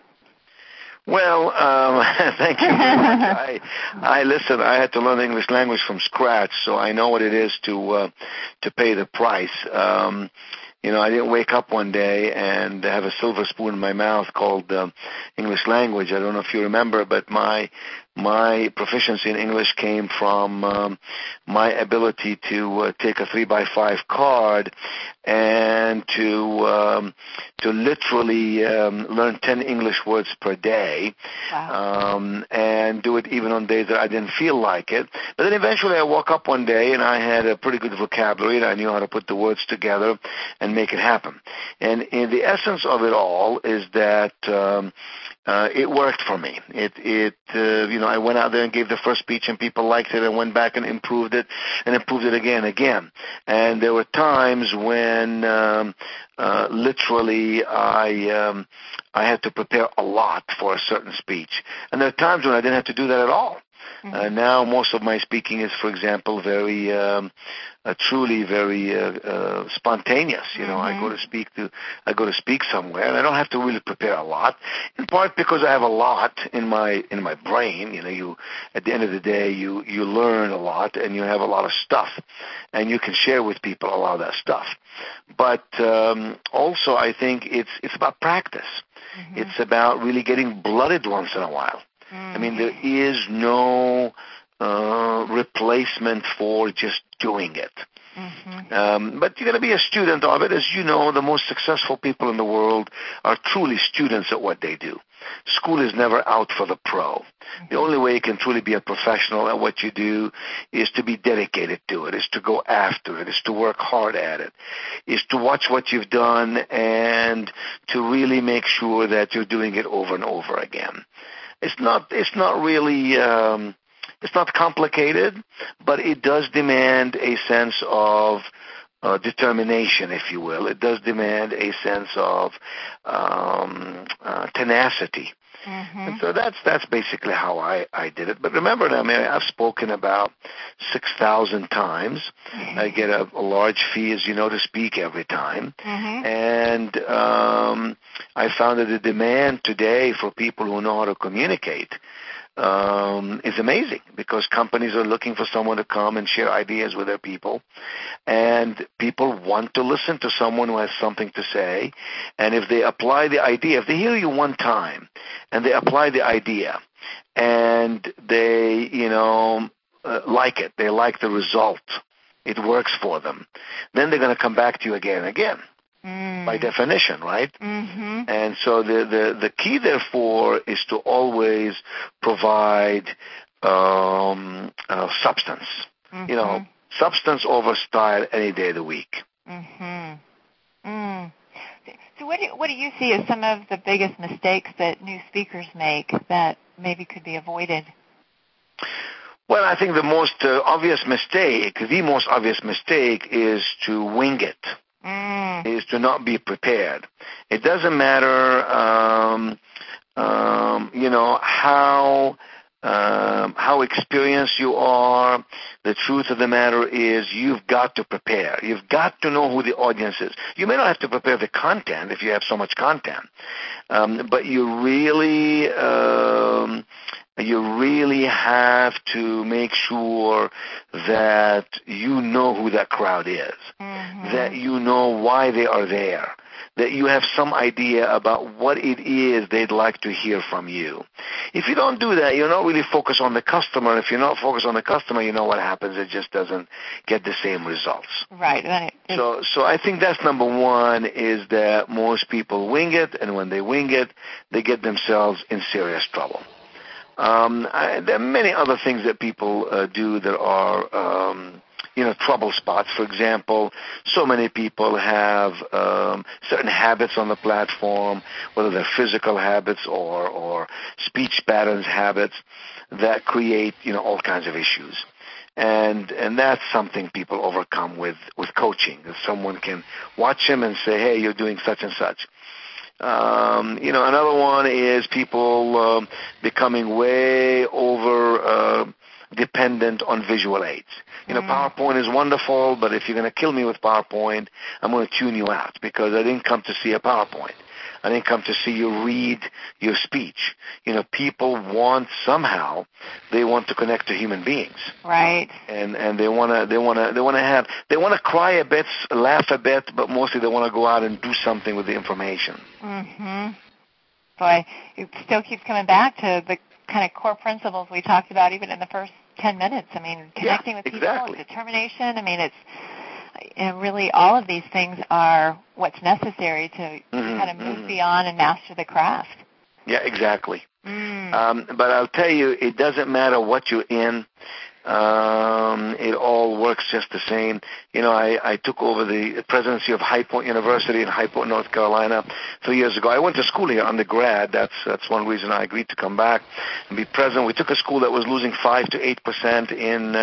Well, thank you very much. Listen, I had to learn the English language from scratch, so I know what it is to pay the price. I didn't wake up one day and have a silver spoon in my mouth called English language. I don't know if you remember, but my proficiency in English came from my ability to take a 3x5 card and to literally learn 10 English words per day. Wow. And do it even on days that I didn't feel like it. But then eventually I woke up one day and I had a pretty good vocabulary and I knew how to put the words together and make it happen. And the essence of it all is that it worked for me. I went out there and gave the first speech and people liked it and went back and improved it again and again. And there were times when literally I had to prepare a lot for a certain speech. And there are times when I didn't have to do that at all. Mm-hmm. Now most of my speaking is, for example, very truly very spontaneous. Mm-hmm. I go to speak somewhere, and I don't have to really prepare a lot. In part because I have a lot in my brain. You at the end of the day, you learn a lot, and you have a lot of stuff, and you can share with people a lot of that stuff. But also, I think it's about practice. Mm-hmm. It's about really getting blooded once in a while. Mm-hmm. I mean, there is no replacement for just doing it. Mm-hmm. But you got to be a student of it. As you know, the most successful people in the world are truly students at what they do. School is never out for the pro. Mm-hmm. The only way you can truly be a professional at what you do is to be dedicated to it, is to go after it, is to work hard at it, is to watch what you've done and to really make sure that you're doing it over and over again. It's not really it's not complicated, but it does demand a sense of determination, if you will. It does demand a sense of tenacity. Mm-hmm. And so that's basically how I did it. But remember now, Mary, I've spoken about 6,000 times. Mm-hmm. I get a large fee, as you know, to speak every time. Mm-hmm. And I found that the demand today for people who know how to communicate is amazing, because companies are looking for someone to come and share ideas with their people, and people want to listen to someone who has something to say. And if they apply the idea, if they hear you one time and they apply the idea and they like it, they like the result, it works for them, then they're going to come back to you again and again. By definition, right? Mm-hmm. And so the key, therefore, is to always provide substance. Mm-hmm. Substance over style any day of the week. Mm-hmm. Mm. So what do you see as some of the biggest mistakes that new speakers make that maybe could be avoided? Well, I think the most obvious mistake is to wing it. Is to not be prepared. It doesn't matter, how experienced you are. The truth of the matter is you've got to prepare. You've got to know who the audience is. You may not have to prepare the content if you have so much content, but you really have to make sure that you know who that crowd is, that you know why they are there, that you have some idea about what it is they'd like to hear from you. If you don't do that, you're not really focused on the customer. If you're not focused on the customer, you know what happens. It just doesn't get the same results. Right. So I think that's number one, is that most people wing it, and when they wing it, they get themselves in serious trouble. There are many other things that people do that are, trouble spots. For example, so many people have certain habits on the platform, whether they're physical habits or speech patterns habits, that create, all kinds of issues. And that's something people overcome with coaching. If someone can watch them and say, hey, you're doing such and such. Another one is people becoming way over dependent on visual aids. PowerPoint is wonderful, but if you're going to kill me with PowerPoint, I'm going to tune you out because I didn't come to see a PowerPoint. I didn't come to see you read your speech. People want somehow they want to connect to human beings. Right. And they want to cry a bit, laugh a bit, but mostly they want to go out and do something with the information. Mhm. Boy, it still keeps coming back to the kind of core principles we talked about even in the first 10 minutes. I mean, connecting with people, exactly. determination. I mean, really all of these things are what's necessary to kind of move beyond and master the craft. Yeah, exactly. But I'll tell you, it doesn't matter what you're in. It all works just the same. I took over the presidency of High Point University in High Point, North Carolina 3 years ago. I went to school here, undergrad. That's one reason I agreed to come back and be president. We took a school that was losing 5 to 8%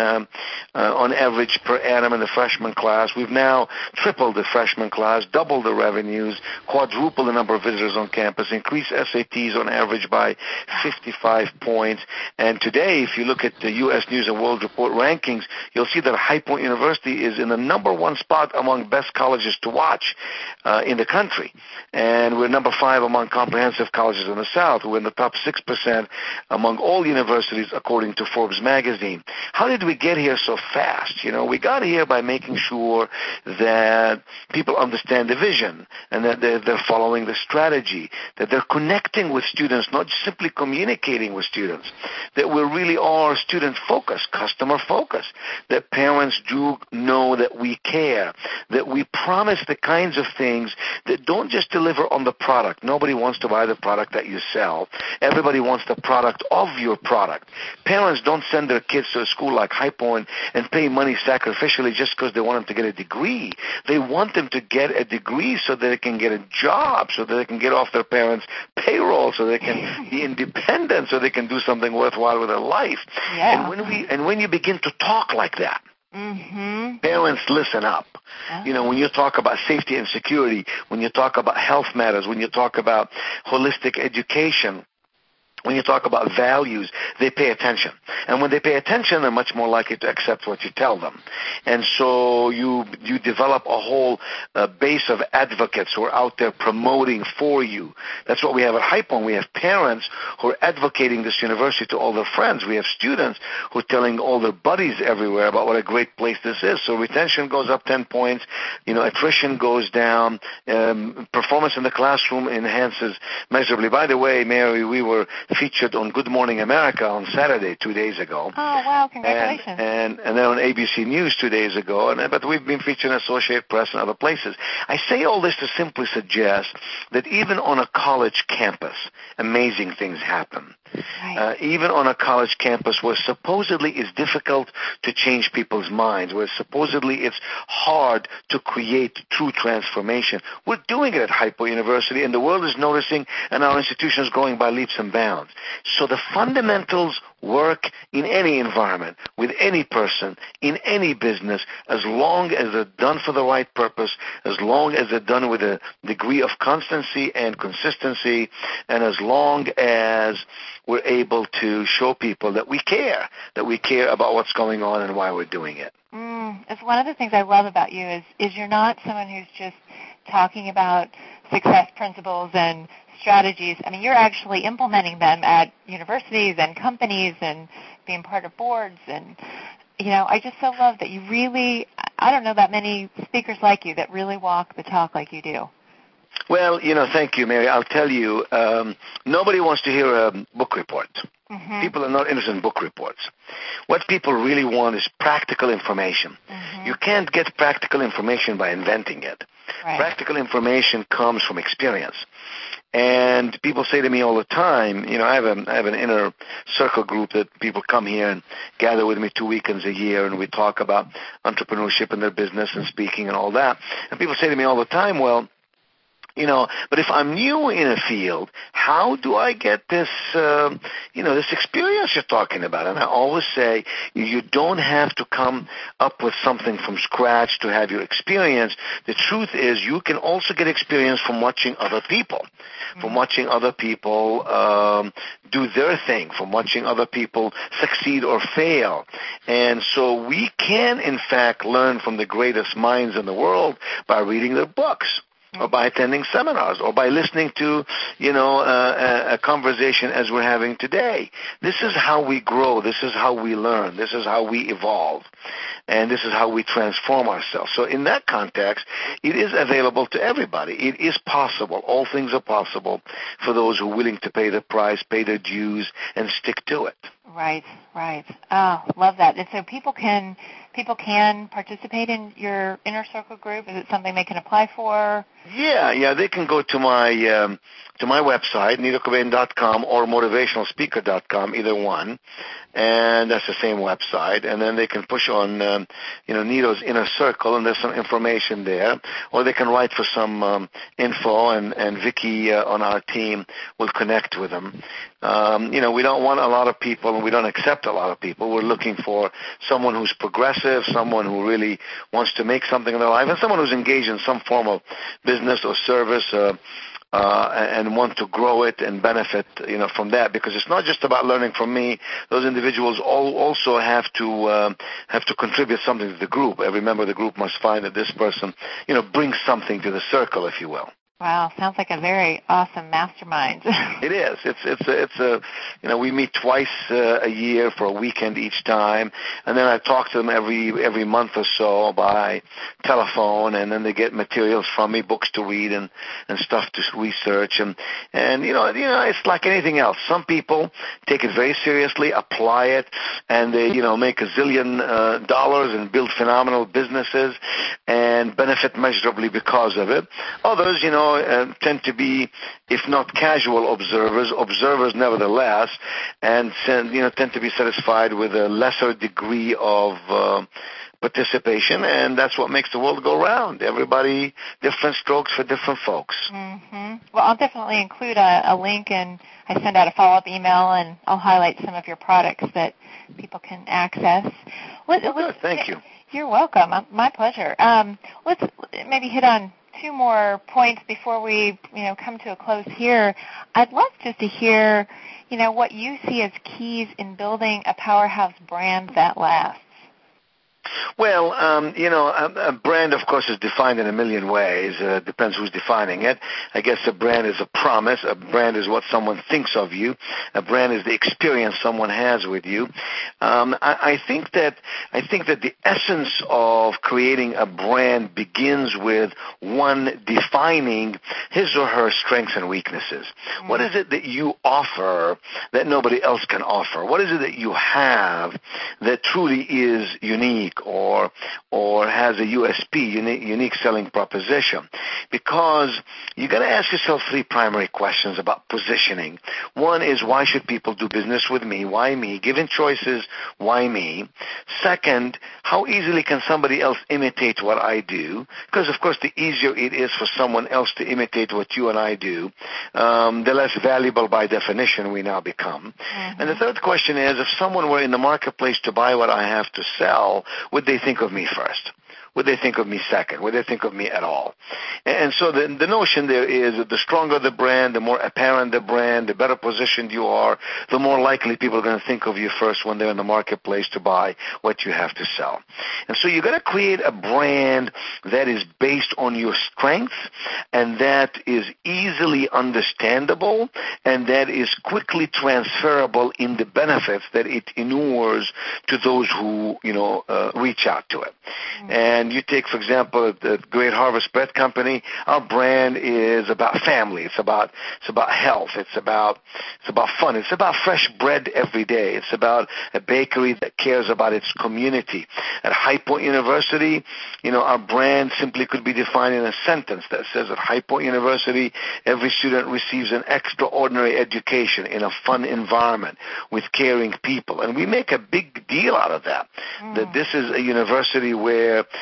on average per annum in the freshman class. We've now tripled the freshman class, doubled the revenues, quadrupled the number of visitors on campus, increased SATs on average by 55 points. And today, if you look at the U.S. News and World Report rankings, you'll see that High Point University is in the number one spot among best colleges to watch in the country. And we're number 5 among comprehensive colleges in the South. We're in the top 6% among all universities, according to Forbes magazine. How did we get here so fast? We got here by making sure that people understand the vision and that they're following the strategy, that they're connecting with students, not just simply communicating with students, that we really are student-focused, customer-focused, that parents do know that we care, that we promise the kinds of things that don't just deliver on the product. Nobody wants to buy the product that you sell. Everybody wants the product of your product. Parents don't send their kids to a school like High Point and pay money sacrificially just because they want them to get a degree. They want them to get a degree so that they can get a job, so that they can get off their parents' payroll, so they can be independent, so they can do something worthwhile with their life. Yeah. And when you begin to talk like that, parents listen up. When you talk about safety and security, when you talk about health matters, when you talk about holistic education, when you talk about values, they pay attention. And when they pay attention, they're much more likely to accept what you tell them. And so you develop a whole base of advocates who are out there promoting for you. That's what we have at High Point. We have parents who are advocating this university to all their friends. We have students who are telling all their buddies everywhere about what a great place this is. So retention goes up 10 points. Attrition goes down. Performance in the classroom enhances measurably. By the way, Mary, we were featured on Good Morning America on Saturday 2 days ago. Oh, wow, congratulations. And then on ABC News 2 days ago, but we've been featured in Associated Press and other places. I say all this to simply suggest that even on a college campus, amazing things happen. Right. Even on a college campus where supposedly it's difficult to change people's minds, where supposedly it's hard to create true transformation, we're doing it at High Point University, and the world is noticing, and our institution is growing by leaps and bounds. So the fundamentals work in any environment, with any person, in any business, as long as they're done for the right purpose, as long as they're done with a degree of constancy and consistency, and as long as we're able to show people that we care about what's going on and why we're doing it. It's one of the things I love about you is you're not someone who's just talking about success principles and strategies. I mean, you're actually implementing them at universities and companies and being part of boards. And, I just so love that you really, I don't know that many speakers like you that really walk the talk like you do. Well, thank you, Mary. I'll tell you, nobody wants to hear a book report. People are not interested in book reports. What people really want is practical information. You can't get practical information by inventing it. Right. Practical information comes from experience. And people say to me all the time, I have an inner circle group that people come here and gather with me 2 weekends a year, and we talk about entrepreneurship and their business and speaking and all that. And people say to me all the time, well, but if I'm new in a field, how do I get this, this experience you're talking about? And I always say, you don't have to come up with something from scratch to have your experience. The truth is, you can also get experience from watching other people. from watching other people do their thing, from watching other people succeed or fail. And so we can, in fact, learn from the greatest minds in the world by reading their books, or by attending seminars, or by listening to, a conversation as we're having today. This is how we grow. This is how we learn. This is how we evolve. And this is how we transform ourselves. So in that context, it is available to everybody. It is possible. All things are possible for those who are willing to pay the price, pay their dues, and stick to it. Right. Oh, love that. And so people can participate in your Inner Circle group? Is it something they can apply for? Yeah, they can go to my website, NitoCobain.com or motivationalspeaker.com, either one, and that's the same website. And then they can push on, Nito's Inner Circle, and there's some information there. Or they can write for some info, and Vicki on our team will connect with them. We don't want a lot of people, and we don't accept a lot of people. We're looking for someone who's progressive, someone who really wants to make something in their life, and someone who's engaged in some form of business or service, and want to grow it and benefit, from that. Because it's not just about learning from me. Those individuals also have to contribute something to the group. Every member of the group must find that this person, brings something to the circle, if you will. Wow, sounds like a very awesome mastermind. It is. We meet twice a year for a weekend each time, and then I talk to them every month or so by telephone, and then they get materials from me, books to read and stuff to research, and it's like anything else. Some people take it very seriously, apply it, and they make $1 zillion dollars and build phenomenal businesses and benefit measurably because of it. Others, tend to be, if not casual observers nevertheless, and tend to be satisfied with a lesser degree of participation, and that's what makes the world go round. Everybody, different strokes for different folks. Mm-hmm. Well, I'll definitely include a link, and I send out a follow-up email, and I'll highlight some of your products that people can access. Thank you. You're welcome. My pleasure. Let's maybe hit on two more points before we, come to a close here. I'd love just to hear, what you see as keys in building a powerhouse brand that lasts. Well, a brand, of course, is defined in a million ways. Depends who's defining it. I guess a brand is a promise. A brand is what someone thinks of you. A brand is the experience someone has with you. I think that the essence of creating a brand begins with one defining his or her strengths and weaknesses. Mm-hmm. What is it that you offer that nobody else can offer? What is it that you have that truly is unique or has a USP, unique selling proposition? Because you got to ask yourself three primary questions about positioning. One is, why should people do business with me? Why me? Given choices, why me? Second, how easily can somebody else imitate what I do? Because, of course, the easier it is for someone else to imitate what you and I do, the less valuable by definition we now become. Mm-hmm. And the third question is, if someone were in the marketplace to buy what I have to sell, would they think of me first? Would they think of me second? Would they think of me at all? And so the notion there is that the stronger the brand, the more apparent the brand, the better positioned you are, the more likely people are going to think of you first when they're in the marketplace to buy what you have to sell. And so you're going to create a brand that is based on your strengths, and that is easily understandable, and that is quickly transferable in the benefits that it inures to those who, reach out to it. And you take, for example, the Great Harvest Bread Company. Our brand is about family. It's about health. It's about fun. It's about fresh bread every day. It's about a bakery that cares about its community. At High Point University, our brand simply could be defined in a sentence that says, at High Point University, every student receives an extraordinary education in a fun environment with caring people. And we make a big deal out of that, that this is a university where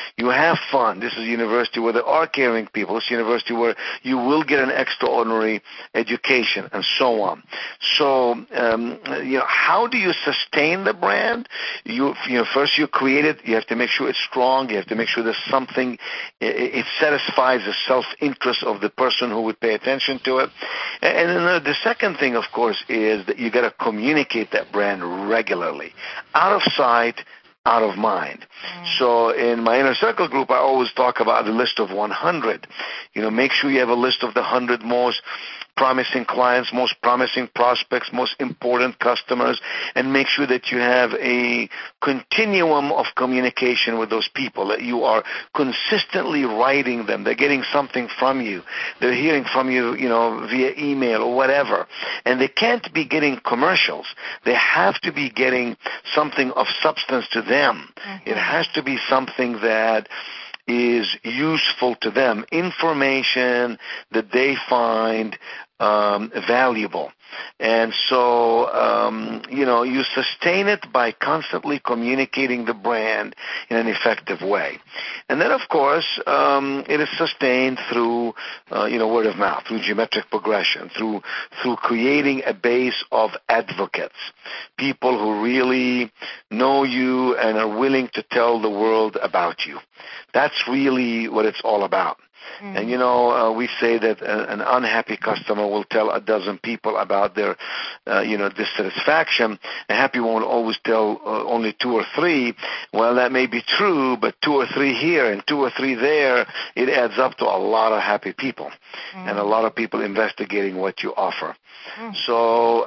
You have fun. This is a university where there are caring people. It's a university where you will get an extraordinary education and so on. So, how do you sustain the brand? First you create it. You have to make sure it's strong. You have to make sure there's something, it satisfies the self-interest of the person who would pay attention to it. And then the second thing, of course, is that you got to communicate that brand regularly. Out of sight, out of mind. So in my Inner Circle group, I always talk about the list of 100. Make sure you have a list of the 100 most promising clients, most promising prospects, most important customers, and make sure that you have a continuum of communication with those people, that you are consistently writing them. They're getting something from you. They're hearing from you, via email or whatever. And they can't be getting commercials. They have to be getting something of substance to them. It has to be something that is useful to them, information that they find valuable. And so, you sustain it by constantly communicating the brand in an effective way. And then, of course, it is sustained through, word of mouth, through geometric progression, through creating a base of advocates, people who really know you and are willing to tell the world about you. That's really what it's all about. And, we say that an unhappy customer will tell a dozen people about their, dissatisfaction. A happy one will always tell only 2 or 3. Well, that may be true, but 2 or 3 here and 2 or 3 there, it adds up to a lot of happy people and a lot of people investigating what you offer. So,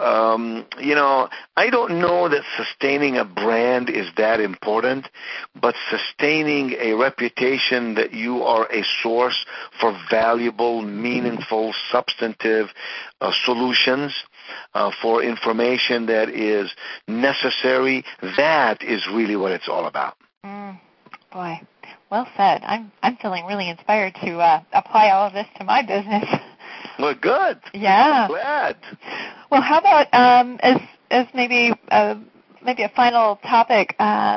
I don't know that sustaining a brand is that important, but sustaining a reputation that you are a source for valuable, meaningful, substantive solutions, for information that is necessary, that is really what it's all about. Boy, well said. I'm feeling really inspired to apply all of this to my business. Well, good. Yeah. I'm glad. Well, how about as maybe a final topic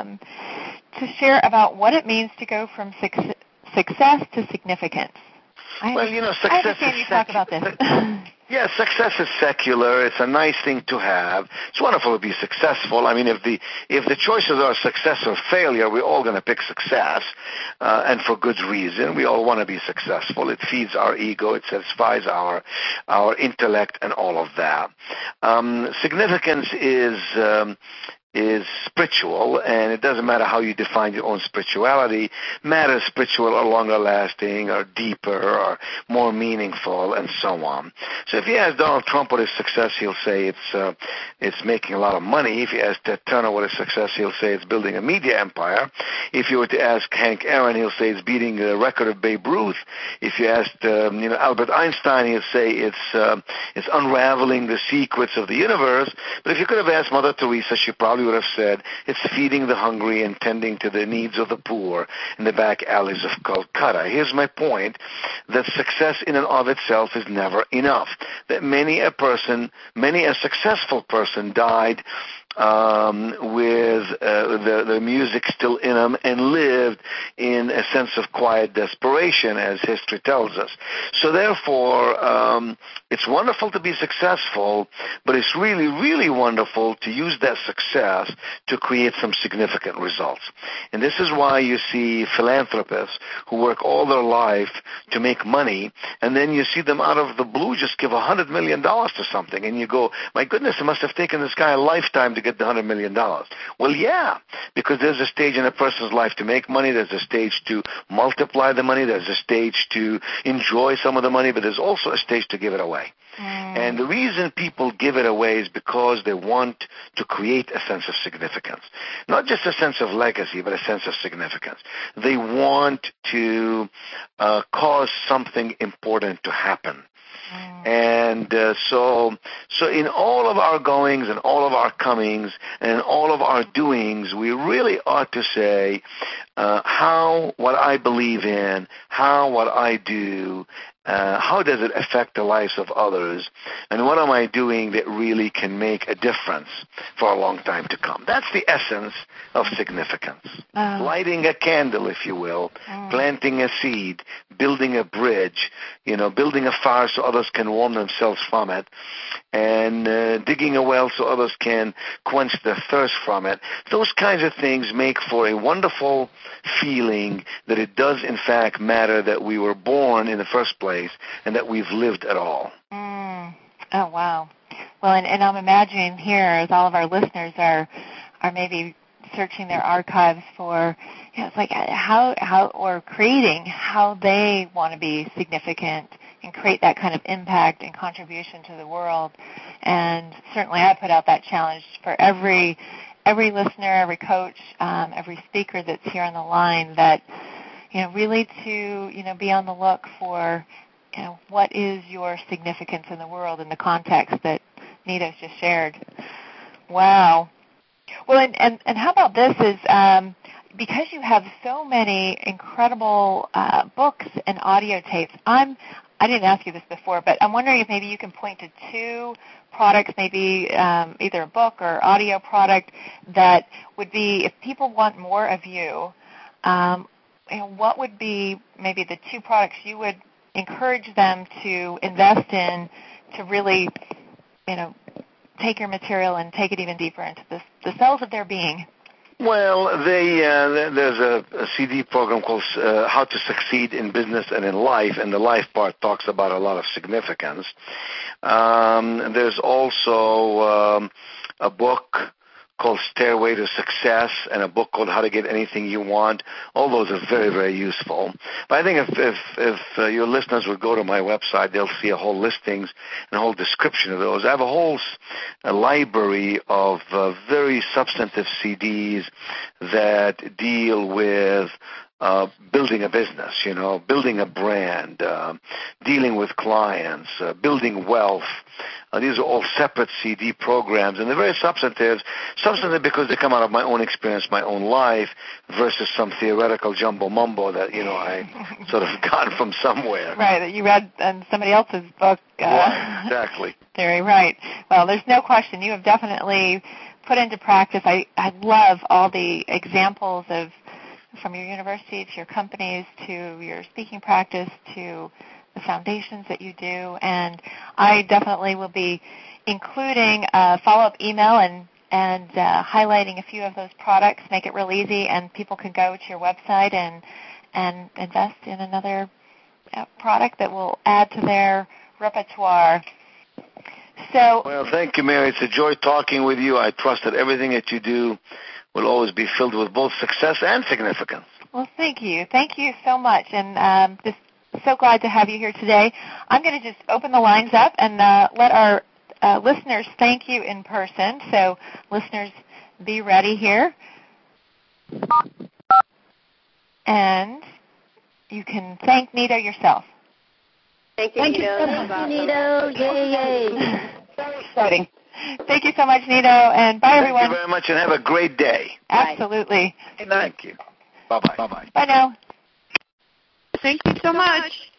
to share about what it means to go from success to significance? Success. I understand you talk about this. Yeah, success is secular. It's a nice thing to have. It's wonderful to be successful. I mean, if the choices are success or failure, we're all going to pick success, and for good reason. We all want to be successful. It feeds our ego. It satisfies our intellect and all of that. Significance is spiritual, and it doesn't matter how you define your own spirituality. Matters spiritual or longer lasting or deeper or more meaningful and so on. So if you ask Donald Trump what is success, he'll say it's making a lot of money. If you ask Ted Turner what is success, he'll say it's building a media empire. If you were to ask Hank Aaron, he'll say it's beating the record of Babe Ruth. If you asked Albert Einstein, he'll say it's unraveling the secrets of the universe. But if you could have asked Mother Teresa, she probably would have said it's feeding the hungry and tending to the needs of the poor in the back alleys of Calcutta. Here's my point, that success in and of itself is never enough. That many a successful person died with the music still in them and lived in a sense of quiet desperation, as history tells us. So therefore, it's wonderful to be successful, but it's really, really wonderful to use that success to create some significant results. And this is why you see philanthropists who work all their life to make money, and then you see them out of the blue just give $100 million to something, and you go, my goodness, it must have taken this guy a lifetime to get the $100 million. Well, yeah, because there's a stage in a person's life to make money, there's a stage to multiply the money, there's a stage to enjoy some of the money, but there's also a stage to give it away. And the reason people give it away is because they want to create a sense of significance. Not just a sense of legacy, but a sense of significance. They want to cause something important to happen. And so in all of our goings and all of our comings and in all of our doings, we really ought to say, how what I believe in, how what I do, how does it affect the lives of others, and what am I doing that really can make a difference for a long time to come. That's the essence of significance. Lighting a candle, if you will, planting a seed, building a bridge, building a fire so others can warm themselves from it, and digging a well so others can quench their thirst from it. Those kinds of things make for a wonderful feeling that it does in fact matter that we were born in the first place and that we've lived at all. Oh, wow. Well, and I'm imagining here, as all of our listeners are maybe searching their archives for, it's like how or creating how they want to be significant and create that kind of impact and contribution to the world. And certainly I put out that challenge for every listener, every coach, every speaker that's here on the line, that really to be on the look for what is your significance in the world in the context that Nito's just shared. Wow. Well, and how about this is because you have so many incredible books and audio tapes. I didn't ask you this before, but I'm wondering if maybe you can point to two products, maybe either a book or audio product that would be, if people want more of you, what would be maybe the two products you would encourage them to invest in to really, take your material and take it even deeper into the cells of their being? Well, there's a CD program called How to Succeed in Business and in Life, and the life part talks about a lot of significance. There's also a book called Stairway to Success and a book called How to Get Anything You Want. All those are very, very useful. But I think if your listeners would go to my website, they'll see a whole listings and a whole description of those. I have a whole library of very substantive CDs that deal with building a business, building a brand, dealing with clients, building wealth. These are all separate CD programs, and they're very substantive because they come out of my own experience, my own life, versus some theoretical jumbo-mumbo that, I sort of got from somewhere. Right, that you read in somebody else's book. Right, exactly. Very right. Well, there's no question. You have definitely put into practice. I love all the examples of, from your university to your companies to your speaking practice to the foundations that you do, and I definitely will be including a follow-up email and highlighting a few of those products, make it real easy, and people can go to your website and invest in another product that will add to their repertoire. So, well, thank you, Mary. It's a joy talking with you. I trust that everything that you do will always be filled with both success and significance. Well, thank you. Thank you so much, and just so glad to have you here today. I'm going to just open the lines up and let our listeners thank you in person. So, listeners, be ready here. And you can thank Nito yourself. Thank you, Nito. Thank you, Nito. Yay. Very exciting. Thank you so much, Nito, and bye, everyone. Thank you very much, and have a great day. Absolutely. Thank you. Bye-bye. Bye-bye. Bye now. Thank you so much.